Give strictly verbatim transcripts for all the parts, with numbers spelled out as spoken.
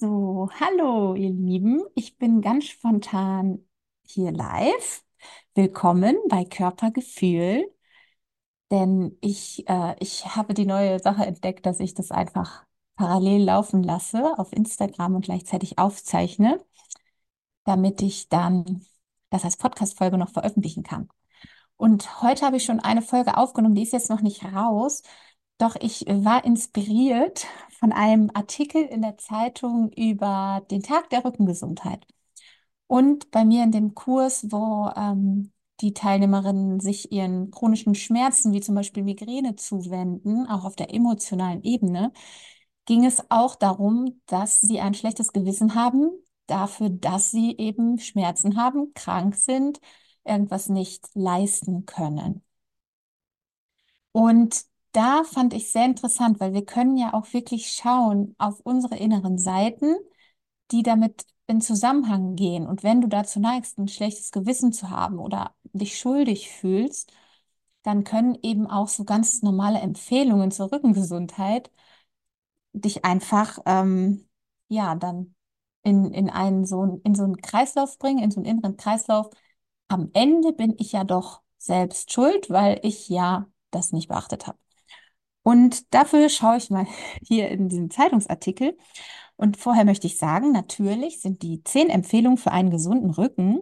So, hallo ihr Lieben, ich bin ganz spontan hier live. Willkommen bei Körpergefühl, denn ich, äh, ich habe die neue Sache entdeckt, dass ich das einfach parallel laufen lasse auf Instagram und gleichzeitig aufzeichne, damit ich dann das als Podcast-Folge noch veröffentlichen kann. Und heute habe ich schon eine Folge aufgenommen, die ist jetzt noch nicht raus. Doch ich war inspiriert von einem Artikel in der Zeitung über den Tag der Rückengesundheit. Und bei mir in dem Kurs, wo ähm, die Teilnehmerinnen sich ihren chronischen Schmerzen, wie zum Beispiel Migräne, zuwenden, auch auf der emotionalen Ebene, ging es auch darum, dass sie ein schlechtes Gewissen haben dafür, dass sie eben Schmerzen haben, krank sind, irgendwas nicht leisten können. Und da fand ich sehr interessant, weil wir können ja auch wirklich schauen auf unsere inneren Seiten, die damit in Zusammenhang gehen. Und wenn du dazu neigst, ein schlechtes Gewissen zu haben oder dich schuldig fühlst, dann können eben auch so ganz normale Empfehlungen zur Rückengesundheit dich einfach, ähm, ja, dann in, in einen so, in so einen Kreislauf bringen, in so einen inneren Kreislauf. Am Ende bin ich ja doch selbst schuld, weil ich ja das nicht beachtet habe. Und dafür schaue ich mal hier in diesem Zeitungsartikel. Und vorher möchte ich sagen, natürlich sind die zehn Empfehlungen für einen gesunden Rücken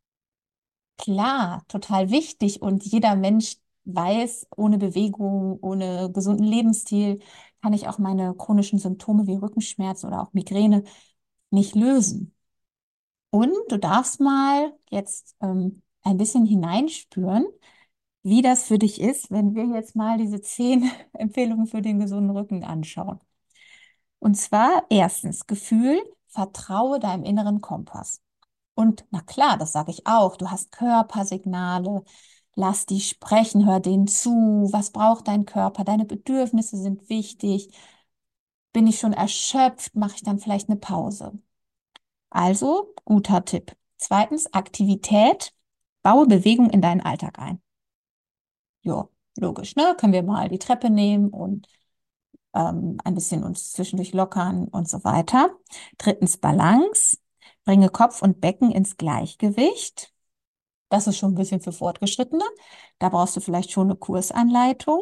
klar, total wichtig. Und jeder Mensch weiß, ohne Bewegung, ohne gesunden Lebensstil kann ich auch meine chronischen Symptome wie Rückenschmerzen oder auch Migräne nicht lösen. Und du darfst mal jetzt ähm, ein bisschen hineinspüren, wie das für dich ist, wenn wir jetzt mal diese zehn Empfehlungen für den gesunden Rücken anschauen. Und zwar erstens Gefühl, vertraue deinem inneren Kompass. Und na klar, das sage ich auch, du hast Körpersignale, lass die sprechen, hör denen zu, was braucht dein Körper, deine Bedürfnisse sind wichtig. Bin ich schon erschöpft, mache ich dann vielleicht eine Pause. Also, guter Tipp. Zweitens, Aktivität, baue Bewegung in deinen Alltag ein. Jo, logisch, ne? Können wir mal die Treppe nehmen und ähm, ein bisschen uns zwischendurch lockern und so weiter. Drittens Balance. Bringe Kopf und Becken ins Gleichgewicht. Das ist schon ein bisschen für Fortgeschrittene. Da brauchst du vielleicht schon eine Kursanleitung.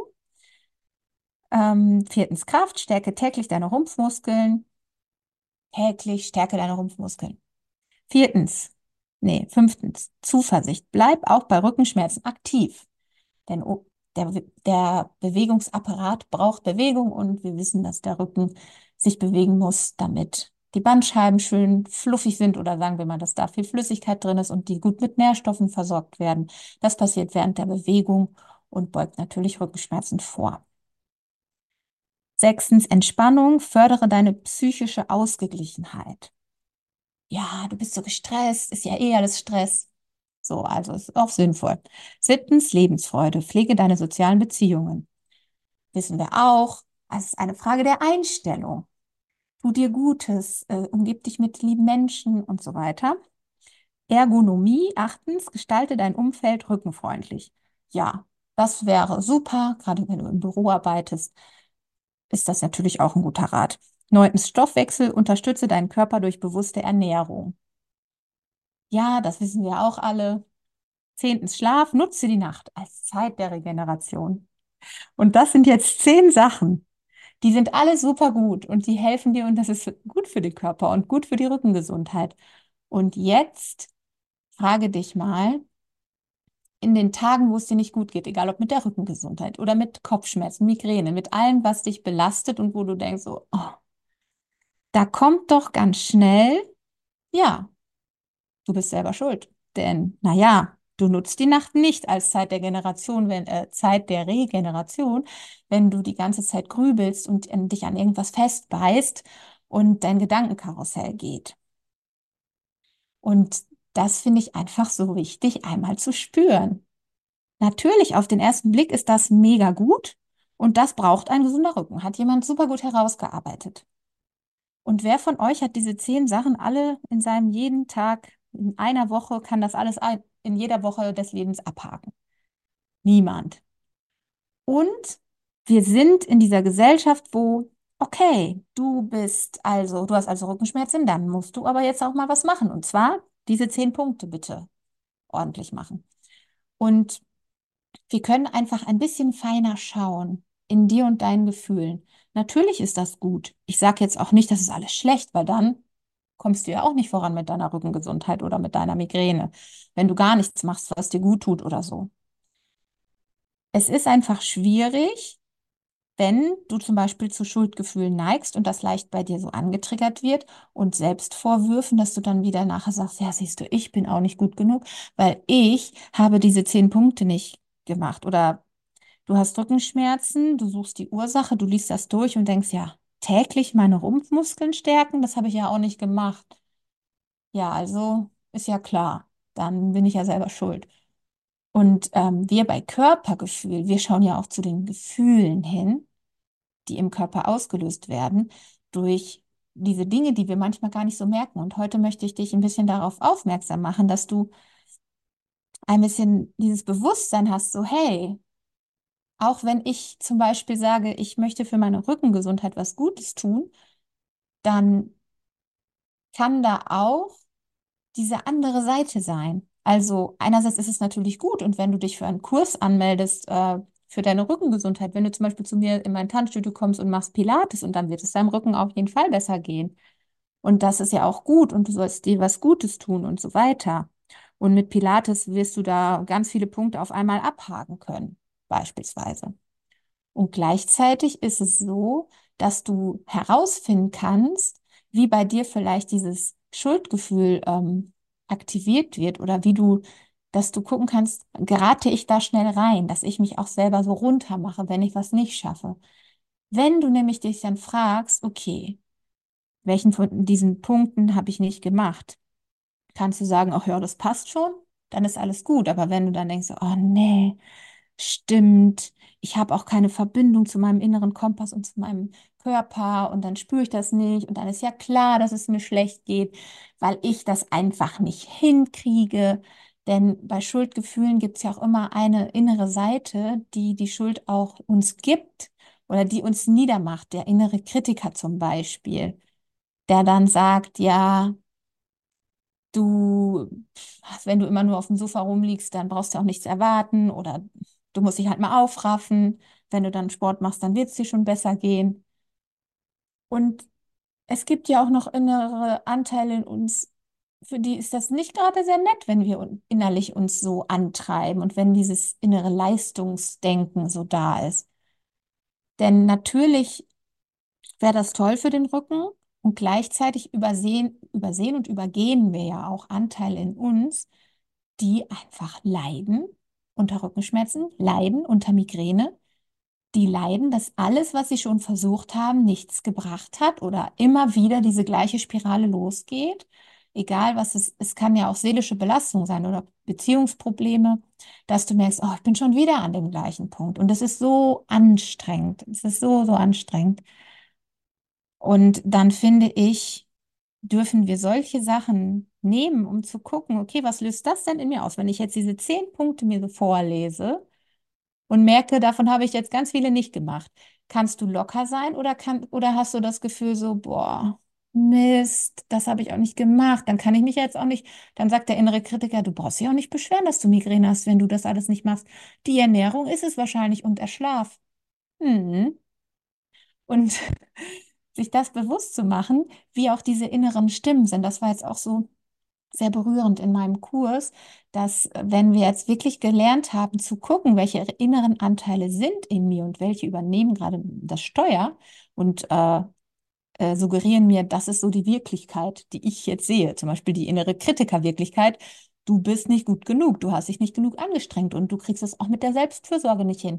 Ähm, viertens Kraft. Stärke täglich deine Rumpfmuskeln. Täglich stärke deine Rumpfmuskeln. Viertens, nee, fünftens Zuversicht. Bleib auch bei Rückenschmerzen aktiv. Denn oh, der, der Bewegungsapparat braucht Bewegung und wir wissen, dass der Rücken sich bewegen muss, damit die Bandscheiben schön fluffig sind oder sagen wir mal, dass da viel Flüssigkeit drin ist und die gut mit Nährstoffen versorgt werden. Das passiert während der Bewegung und beugt natürlich Rückenschmerzen vor. Sechstens, Entspannung, fördere deine psychische Ausgeglichenheit. Ja, du bist so gestresst, ist ja eh alles Stress. So, also ist auch sinnvoll. Siebtens, Lebensfreude. Pflege deine sozialen Beziehungen. Wissen wir auch, es ist eine Frage der Einstellung. Tu dir Gutes, äh, umgib dich mit lieben Menschen und so weiter. Ergonomie. Achtens, gestalte dein Umfeld rückenfreundlich. Ja, das wäre super. Gerade wenn du im Büro arbeitest, ist das natürlich auch ein guter Rat. Neuntens, Stoffwechsel. Unterstütze deinen Körper durch bewusste Ernährung. Ja, das wissen wir auch alle. Zehntens Schlaf, nutze die Nacht als Zeit der Regeneration. Und das sind jetzt zehn Sachen. Die sind alle super gut und die helfen dir und das ist gut für den Körper und gut für die Rückengesundheit. Und jetzt frage dich mal, in den Tagen, wo es dir nicht gut geht, egal ob mit der Rückengesundheit oder mit Kopfschmerzen, Migräne, mit allem, was dich belastet und wo du denkst, so, oh, da kommt doch ganz schnell, ja, du bist selber schuld. Denn, naja, du nutzt die Nacht nicht als Zeit der Generation, wenn, äh, Zeit der Regeneration, wenn du die ganze Zeit grübelst und äh, dich an irgendwas festbeißt und dein Gedankenkarussell geht. Und das finde ich einfach so wichtig, einmal zu spüren. Natürlich, auf den ersten Blick ist das mega gut und das braucht ein gesunder Rücken. Hat jemand super gut herausgearbeitet. Und wer von euch hat diese zehn Sachen alle in seinem jeden Tag, in einer Woche, kann das alles ein, in jeder Woche des Lebens abhaken? Niemand. Und wir sind in dieser Gesellschaft, wo Okay, du bist also, du hast also Rückenschmerzen, dann musst du aber jetzt auch mal was machen. Und zwar diese zehn Punkte bitte ordentlich machen. Und wir können einfach ein bisschen feiner schauen in dir und deinen Gefühlen. Natürlich ist das gut. Ich sage jetzt auch nicht, das ist alles schlecht, weil dann kommst du ja auch nicht voran mit deiner Rückengesundheit oder mit deiner Migräne, wenn du gar nichts machst, was dir gut tut oder so. Es ist einfach schwierig, wenn du zum Beispiel zu Schuldgefühlen neigst und das leicht bei dir so angetriggert wird und Selbstvorwürfen, dass du dann wieder nachher sagst, ja, siehst du, ich bin auch nicht gut genug, weil ich habe diese zehn Punkte nicht gemacht. Oder du hast Rückenschmerzen, du suchst die Ursache, du liest das durch und denkst, ja, täglich meine Rumpfmuskeln stärken, das habe ich ja auch nicht gemacht. Ja, also ist ja klar, dann bin ich ja selber schuld. Und ähm, wir bei Körpergefühl, wir schauen ja auch zu den Gefühlen hin, die im Körper ausgelöst werden durch diese Dinge, die wir manchmal gar nicht so merken. Und heute möchte ich dich ein bisschen darauf aufmerksam machen, dass du ein bisschen dieses Bewusstsein hast, so hey, auch wenn ich zum Beispiel sage, ich möchte für meine Rückengesundheit was Gutes tun, dann kann da auch diese andere Seite sein. Also einerseits ist es natürlich gut und wenn du dich für einen Kurs anmeldest, äh, für deine Rückengesundheit, wenn du zum Beispiel zu mir in mein Tanzstudio kommst und machst Pilates und dann wird es deinem Rücken auf jeden Fall besser gehen. Und das ist ja auch gut und du sollst dir was Gutes tun und so weiter. Und mit Pilates wirst du da ganz viele Punkte auf einmal abhaken können, beispielsweise. Und gleichzeitig ist es so, dass du herausfinden kannst, wie bei dir vielleicht dieses Schuldgefühl ähm, aktiviert wird oder wie du, dass du gucken kannst, gerate ich da schnell rein, dass ich mich auch selber so runter mache, wenn ich was nicht schaffe. Wenn du nämlich dich dann fragst, okay, welchen von diesen Punkten habe ich nicht gemacht? Kannst du sagen, ach ja, das passt schon, dann ist alles gut. Aber wenn du dann denkst, oh nee, stimmt, ich habe auch keine Verbindung zu meinem inneren Kompass und zu meinem Körper und dann spüre ich das nicht und dann ist ja klar, dass es mir schlecht geht, weil ich das einfach nicht hinkriege. Denn bei Schuldgefühlen gibt es ja auch immer eine innere Seite, die die Schuld auch uns gibt oder die uns niedermacht, der innere Kritiker zum Beispiel, der dann sagt, ja, du, wenn du immer nur auf dem Sofa rumliegst, dann brauchst du auch nichts erwarten oder du musst dich halt mal aufraffen. Wenn du dann Sport machst, dann wird es dir schon besser gehen. Und es gibt ja auch noch innere Anteile in uns, für die ist das nicht gerade sehr nett, wenn wir un- innerlich uns so antreiben und wenn dieses innere Leistungsdenken so da ist. Denn natürlich wäre das toll für den Rücken und gleichzeitig übersehen, übersehen und übergehen wir ja auch Anteile in uns, die einfach leiden unter Rückenschmerzen, leiden unter Migräne, die leiden, dass alles, was sie schon versucht haben, nichts gebracht hat oder immer wieder diese gleiche Spirale losgeht. Egal was es, es kann ja auch seelische Belastung sein oder Beziehungsprobleme, dass du merkst, oh, ich bin schon wieder an dem gleichen Punkt. Und das ist so anstrengend. Es ist so, so anstrengend. Und dann finde ich, dürfen wir solche Sachen nehmen, um zu gucken, okay, was löst das denn in mir aus? Wenn ich jetzt diese zehn Punkte mir so vorlese und merke, davon habe ich jetzt ganz viele nicht gemacht, kannst du locker sein oder kann, oder hast du das Gefühl so, boah, Mist, das habe ich auch nicht gemacht, dann kann ich mich jetzt auch nicht, dann sagt der innere Kritiker, du brauchst dich auch nicht beschweren, dass du Migräne hast, wenn du das alles nicht machst. Die Ernährung ist es wahrscheinlich und der Schlaf. Mhm. Und sich das bewusst zu machen, wie auch diese inneren Stimmen sind. Das war jetzt auch so sehr berührend in meinem Kurs, dass äh, wenn wir jetzt wirklich gelernt haben zu gucken, welche inneren Anteile sind in mir und welche übernehmen gerade das Steuer und äh, äh, suggerieren mir, das ist so die Wirklichkeit, die ich jetzt sehe, zum Beispiel die innere Kritikerwirklichkeit. Du bist nicht gut genug, du hast dich nicht genug angestrengt und du kriegst es auch mit der Selbstfürsorge nicht hin.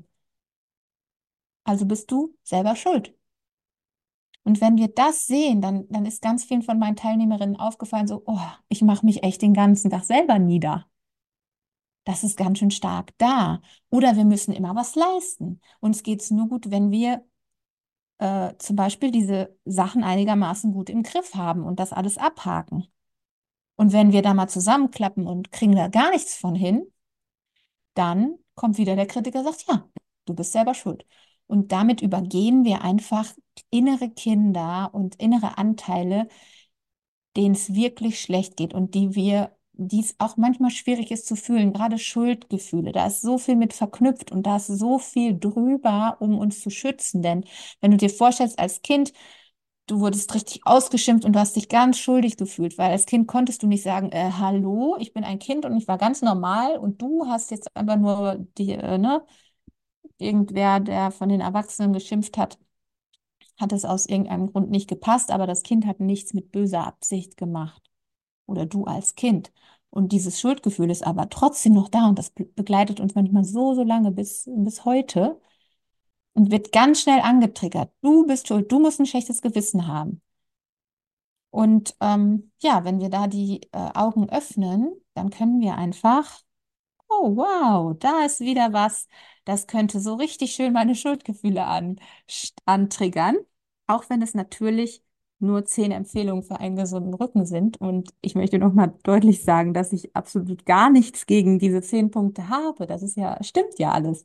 Also bist du selber schuld. Und wenn wir das sehen, dann, dann ist ganz vielen von meinen Teilnehmerinnen aufgefallen, so, oh, ich mache mich echt den ganzen Tag selber nieder. Das ist ganz schön stark da. Oder wir müssen immer was leisten. Uns geht es nur gut, wenn wir äh, zum Beispiel diese Sachen einigermaßen gut im Griff haben und das alles abhaken. Und wenn wir da mal zusammenklappen und kriegen da gar nichts von hin, dann kommt wieder der Kritiker und sagt, ja, du bist selber schuld. Und damit übergehen wir einfach innere Kinder und innere Anteile, denen es wirklich schlecht geht und die wir, die es auch manchmal schwierig ist zu fühlen, gerade Schuldgefühle. Da ist so viel mit verknüpft und da ist so viel drüber, um uns zu schützen. Denn wenn du dir vorstellst, als Kind, du wurdest richtig ausgeschimpft und du hast dich ganz schuldig gefühlt, weil als Kind konntest du nicht sagen, äh, hallo, ich bin ein Kind und ich war ganz normal und du hast jetzt einfach nur die, äh, ne, irgendwer, der von den Erwachsenen geschimpft hat, hat es aus irgendeinem Grund nicht gepasst, aber das Kind hat nichts mit böser Absicht gemacht oder du als Kind. Und dieses Schuldgefühl ist aber trotzdem noch da und das be- begleitet uns manchmal so, so lange bis, bis heute und wird ganz schnell angetriggert. Du bist schuld, du musst ein schlechtes Gewissen haben. Und ähm, ja, wenn wir da die äh, Augen öffnen, dann können wir einfach, oh wow, da ist wieder was, das könnte so richtig schön meine Schuldgefühle an, st- antriggern, auch wenn es natürlich nur zehn Empfehlungen für einen gesunden Rücken sind. Und ich möchte nochmal deutlich sagen, dass ich absolut gar nichts gegen diese zehn Punkte habe. Das ist ja, stimmt ja alles.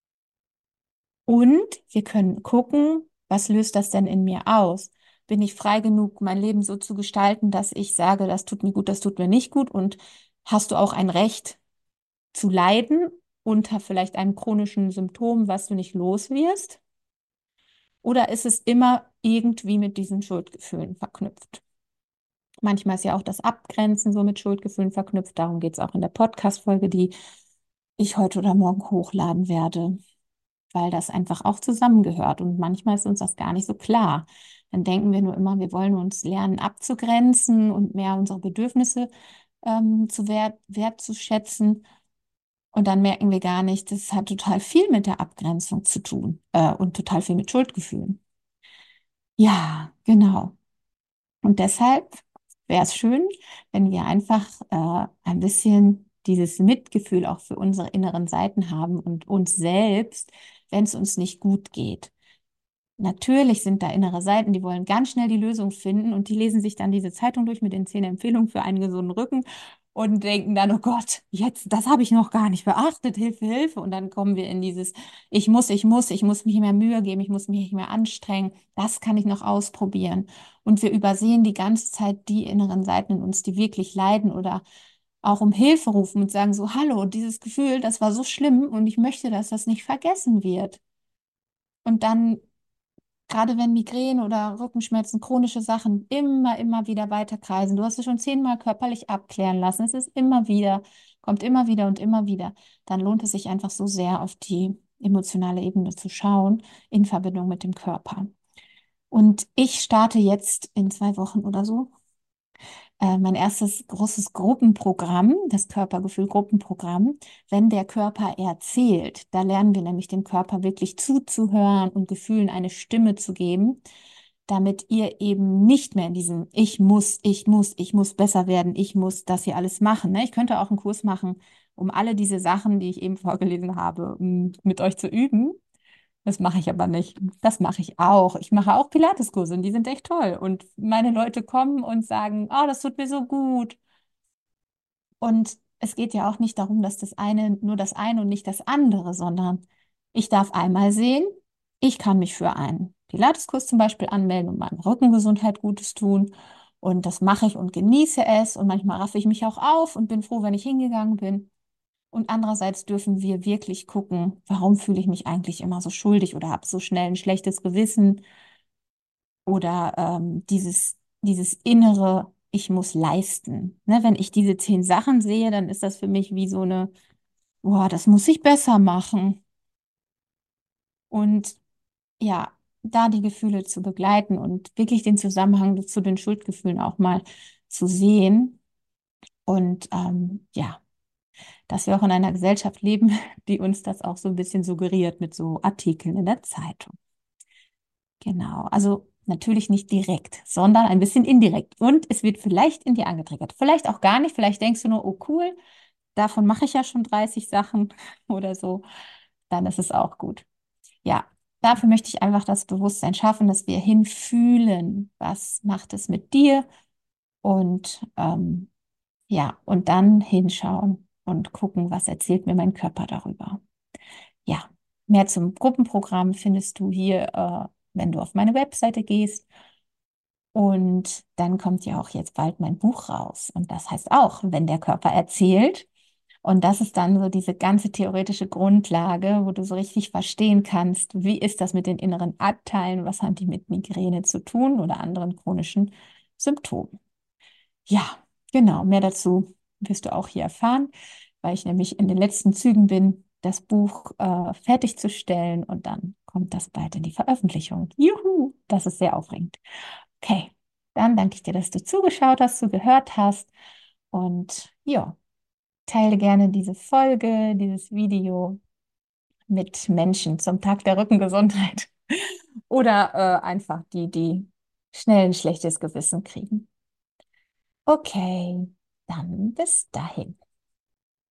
Und wir können gucken, was löst das denn in mir aus? Bin ich frei genug, mein Leben so zu gestalten, dass ich sage, das tut mir gut, das tut mir nicht gut? Und hast du auch ein Recht zu leiden unter vielleicht einem chronischen Symptom, was du nicht los wirst? Oder ist es immer irgendwie mit diesen Schuldgefühlen verknüpft? Manchmal ist ja auch das Abgrenzen so mit Schuldgefühlen verknüpft. Darum geht es auch in der Podcast-Folge, die ich heute oder morgen hochladen werde, weil das einfach auch zusammengehört. Und manchmal ist uns das gar nicht so klar. Dann denken wir nur immer, wir wollen uns lernen abzugrenzen und mehr unsere Bedürfnisse ähm, zu wert, wertzuschätzen. Und dann merken wir gar nicht, das hat total viel mit der Abgrenzung zu tun, äh, und total viel mit Schuldgefühlen. Ja, genau. Und deshalb wäre es schön, wenn wir einfach äh, ein bisschen dieses Mitgefühl auch für unsere inneren Seiten haben und uns selbst, wenn es uns nicht gut geht. Natürlich sind da innere Seiten, die wollen ganz schnell die Lösung finden und die lesen sich dann diese Zeitung durch mit den zehn Empfehlungen für einen gesunden Rücken und denken dann, oh Gott, jetzt, das habe ich noch gar nicht beachtet, Hilfe, Hilfe. Und dann kommen wir in dieses, ich muss, ich muss, ich muss mich mehr Mühe geben, ich muss mich mehr anstrengen, das kann ich noch ausprobieren. Und wir übersehen die ganze Zeit die inneren Seiten in uns, die wirklich leiden oder auch um Hilfe rufen und sagen so, hallo, dieses Gefühl, das war so schlimm und ich möchte, dass das nicht vergessen wird. Und dann gerade wenn Migräne oder Rückenschmerzen, chronische Sachen immer, immer wieder weiterkreisen. Du hast es schon zehnmal körperlich abklären lassen. Es ist immer wieder, kommt immer wieder und immer wieder. Dann lohnt es sich einfach so sehr, auf die emotionale Ebene zu schauen, in Verbindung mit dem Körper. Und ich starte jetzt in zwei Wochen oder so äh, mein erstes großes Gruppenprogramm, das Körpergefühl-Gruppenprogramm, wenn der Körper erzählt. Da lernen wir nämlich dem Körper wirklich zuzuhören und Gefühlen eine Stimme zu geben, damit ihr eben nicht mehr in diesem Ich muss, ich muss, ich muss besser werden, ich muss das hier alles machen. Ne? Ich könnte auch einen Kurs machen, um alle diese Sachen, die ich eben vorgelesen habe, m, mit euch zu üben. Das mache ich aber nicht. Das mache ich auch. Ich mache auch Pilateskurse und die sind echt toll. Und meine Leute kommen und sagen, oh, das tut mir so gut. Und es geht ja auch nicht darum, dass das eine nur das eine und nicht das andere, sondern ich darf einmal sehen, ich kann mich für einen Pilateskurs zum Beispiel anmelden und meiner Rückengesundheit Gutes tun. Und das mache ich und genieße es. Und manchmal raffe ich mich auch auf und bin froh, wenn ich hingegangen bin. Und andererseits dürfen wir wirklich gucken, warum fühle ich mich eigentlich immer so schuldig oder habe so schnell ein schlechtes Gewissen oder ähm, dieses, dieses innere, ich muss leisten. Ne? Wenn ich diese zehn Sachen sehe, dann ist das für mich wie so eine, boah, das muss ich besser machen. Und ja, da die Gefühle zu begleiten und wirklich den Zusammenhang zu den Schuldgefühlen auch mal zu sehen. Und ähm, ja, dass wir auch in einer Gesellschaft leben, die uns das auch so ein bisschen suggeriert mit so Artikeln in der Zeitung. Genau, also natürlich nicht direkt, sondern ein bisschen indirekt. Und es wird vielleicht in dir angetriggert. Vielleicht auch gar nicht. Vielleicht denkst du nur, oh cool, davon mache ich ja schon dreißig Sachen oder so. Dann ist es auch gut. Ja, dafür möchte ich einfach das Bewusstsein schaffen, dass wir hinfühlen, was macht es mit dir und ähm, ja, und dann hinschauen und gucken, was erzählt mir mein Körper darüber. Ja. Mehr zum Gruppenprogramm findest du hier, äh, wenn du auf meine Webseite gehst. Und dann kommt ja auch jetzt bald mein Buch raus. Und das heißt auch, wenn der Körper erzählt. Und das ist dann so diese ganze theoretische Grundlage, wo du so richtig verstehen kannst, wie ist das mit den inneren Anteilen, was haben die mit Migräne zu tun oder anderen chronischen Symptomen. Ja, genau, mehr dazu wirst du auch hier erfahren, weil ich nämlich in den letzten Zügen bin, das Buch äh, fertigzustellen und dann kommt das bald in die Veröffentlichung. Juhu, das ist sehr aufregend. Okay, dann danke ich dir, dass du zugeschaut hast, zugehört hast und ja, teile gerne diese Folge, dieses Video mit Menschen zum Tag der Rückengesundheit oder äh, einfach die, die schnell ein schlechtes Gewissen kriegen. Okay, dann bis dahin.